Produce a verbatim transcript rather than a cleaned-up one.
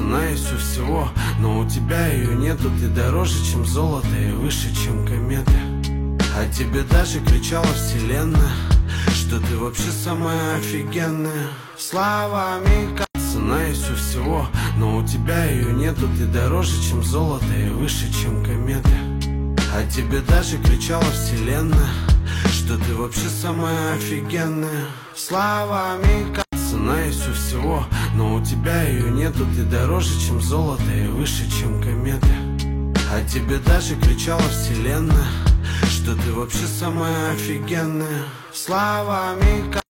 цена есть у всего, но у тебя ее нету. Ты дороже, чем золото, и выше, чем кометы. А тебе даже кричала вселенная, что ты вообще самая офигенная. Словами цена есть у всего, но у тебя ее нету. Ты дороже, чем золото, и выше, чем кометы. А тебе даже кричала вселенная, что ты вообще самая офигенная. Словами цена есть у всего, но у тебя ее нету. Ты дороже, чем золото, и выше, чем кометы. А тебе даже кричала вселенная, что ты вообще самая офигенная. Словами